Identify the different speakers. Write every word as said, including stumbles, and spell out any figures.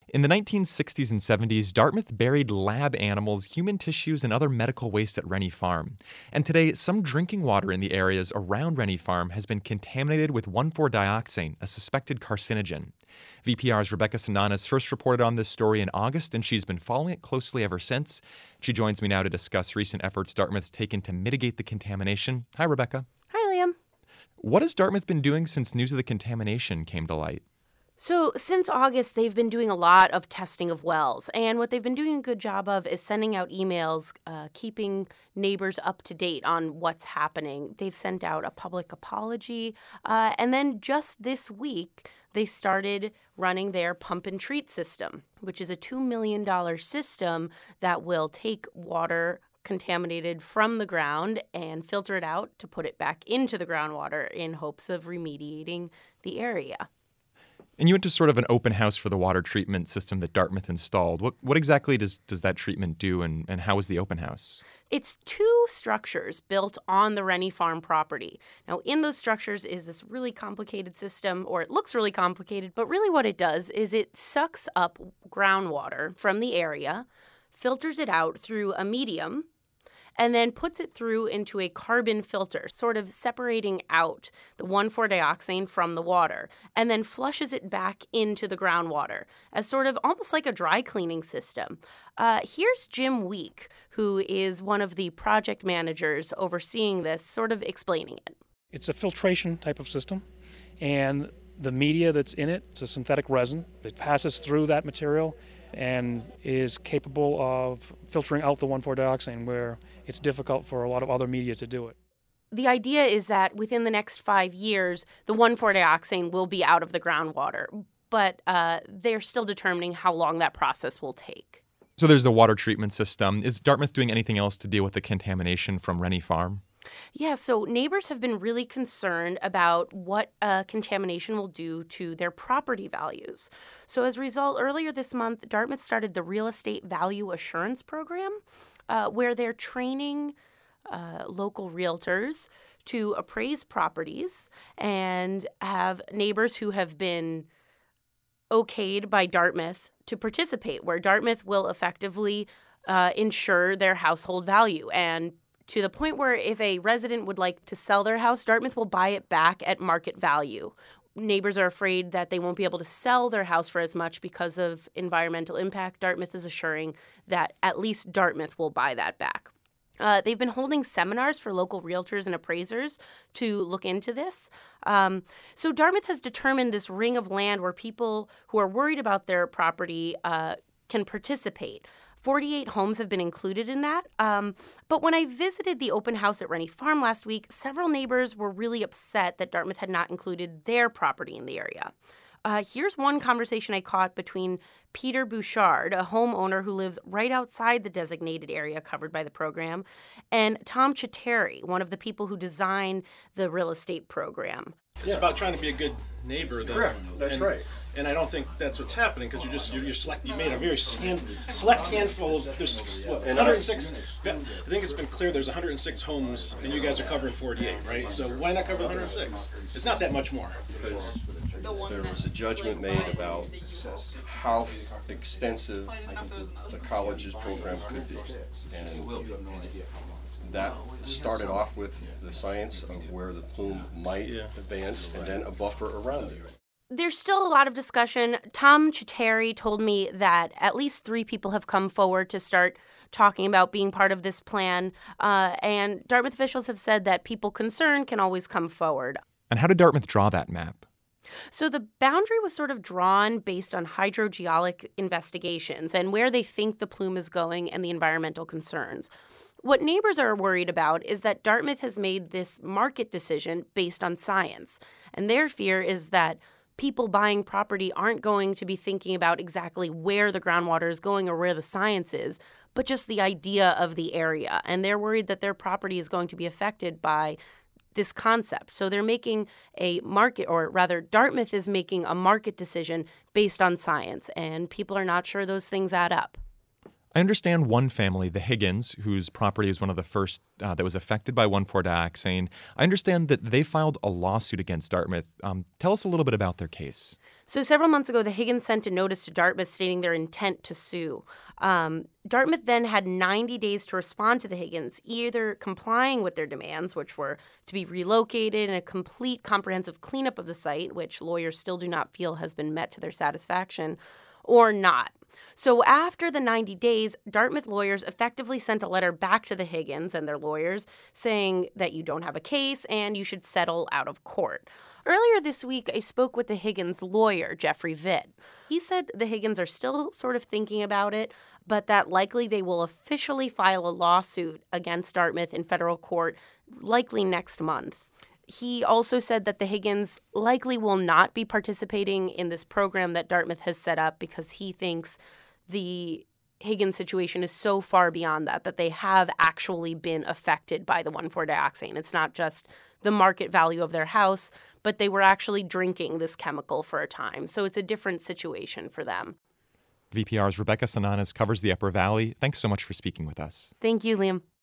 Speaker 1: In the nineteen sixties and seventies, Dartmouth buried lab animals, human tissues, and other medical waste at Rennie Farm. And today, some drinking water in the areas around Rennie Farm has been contaminated with one four dioxane, a suspected carcinogen. V P R's Rebecca Sananes first reported on this story in August, and she's been following it closely ever since. She joins me now to discuss recent efforts Dartmouth's taken to mitigate the contamination. Hi, Rebecca.
Speaker 2: Hi, Liam.
Speaker 1: What has Dartmouth been doing since news of the contamination came to light?
Speaker 2: So since August, they've been doing a lot of testing of wells. And what they've been doing a good job of is sending out emails, uh, keeping neighbors up to date on what's happening. They've sent out a public apology. Uh, and then just this week, they started running their pump and treat system, which is a two million dollars system that will take water contaminated from the ground and filter it out to put it back into the groundwater in hopes of remediating the area.
Speaker 1: And you went to sort of an open house for the water treatment system that Dartmouth installed. What what exactly does, does that treatment do, and, and how was the open house?
Speaker 2: It's two structures built on the Rennie Farm property. Now, in those structures is this really complicated system, or it looks really complicated, but really what it does is it sucks up groundwater from the area, filters it out through a medium, and then puts it through into a carbon filter, sort of separating out the one four dioxane from the water, and then flushes it back into the groundwater as sort of almost like a dry cleaning system. Uh, here's Jim Week, who is one of the project managers overseeing this, sort of explaining it.
Speaker 3: It's a filtration type of system, and the media that's in it, it's a synthetic resin. It passes through that material and is capable of filtering out the one four dioxane, where it's difficult for a lot of other media to do it.
Speaker 2: The idea is that within the next five years, the one four dioxane will be out of the groundwater, but uh, they're still determining how long that process will take.
Speaker 1: So there's the water treatment system. Is Dartmouth doing anything else to deal with the contamination from Rennie Farm?
Speaker 2: Yeah, so neighbors have been really concerned about what uh, contamination will do to their property values. So as a result, earlier this month, Dartmouth started the Real Estate Value Assurance Program, uh, where they're training uh, local realtors to appraise properties and have neighbors who have been okayed by Dartmouth to participate, where Dartmouth will effectively uh, insure their household value, and to the point where if a resident would like to sell their house, Dartmouth will buy it back at market value. Neighbors are afraid that they won't be able to sell their house for as much because of environmental impact. Dartmouth is assuring that at least Dartmouth will buy that back. Uh, they've been holding seminars for local realtors and appraisers to look into this. Um, so Dartmouth has determined this ring of land where people who are worried about their property uh, can participate. forty-eight homes have been included in that. Um, but when I visited the open house at Rennie Farm last week, several neighbors were really upset that Dartmouth had not included their property in the area. Uh, here's one conversation I caught between Peter Bouchard, a homeowner who lives right outside the designated area covered by the program, and Tom Chitteri, one of the people who designed the real estate program.
Speaker 4: It's about trying to be a good neighbor. Then.
Speaker 5: Correct. That's
Speaker 4: and,
Speaker 5: right.
Speaker 4: And I don't think that's what's happening, because you're just you're, you're select. You made a very hand, select handful of there's what, one hundred six. I think it's been clear there's one hundred six homes, and you guys are covering forty-eight, right? So why not cover one hundred six? It's not that much more.
Speaker 5: Because there was a judgment made about how extensive the college's program could be, and that started off with the science of where the plume might yeah. advance, and then a buffer around it.
Speaker 2: There's still a lot of discussion. Tom Chitteri told me that at least three people have come forward to start talking about being part of this plan, uh, and Dartmouth officials have said that people concerned can always come forward.
Speaker 1: And how did Dartmouth draw that map?
Speaker 2: So the boundary was sort of drawn based on hydrogeologic investigations and where they think the plume is going and the environmental concerns. What neighbors are worried about is that Dartmouth has made this market decision based on science, and their fear is that people buying property aren't going to be thinking about exactly where the groundwater is going or where the science is, but just the idea of the area. And they're worried that their property is going to be affected by this concept. So they're making a market, or rather Dartmouth is making a market decision based on science, and people are not sure those things add up.
Speaker 1: I understand one family, the Higgins, whose property was one of the first uh, that was affected by one four dioxane. I understand that they filed a lawsuit against Dartmouth. Um, tell us a little bit about their case.
Speaker 2: So several months ago, the Higgins sent a notice to Dartmouth stating their intent to sue. Um, Dartmouth then had ninety days to respond to the Higgins, either complying with their demands, which were to be relocated and a complete comprehensive cleanup of the site, which lawyers still do not feel has been met to their satisfaction, or not. So after the ninety days, Dartmouth lawyers effectively sent a letter back to the Higgins and their lawyers saying that you don't have a case and you should settle out of court. Earlier this week, I spoke with the Higgins lawyer, Jeffrey Vitt. He said the Higgins are still sort of thinking about it, but that likely they will officially file a lawsuit against Dartmouth in federal court, likely next month. He also said that the Higgins likely will not be participating in this program that Dartmouth has set up because he thinks the Higgins situation is so far beyond that, that they have actually been affected by the one four dioxane. It's not just the market value of their house, but they were actually drinking this chemical for a time. So it's a different situation for them.
Speaker 1: V P R's Rebecca Sananes covers the Upper Valley. Thanks so much for speaking with us.
Speaker 2: Thank you, Liam.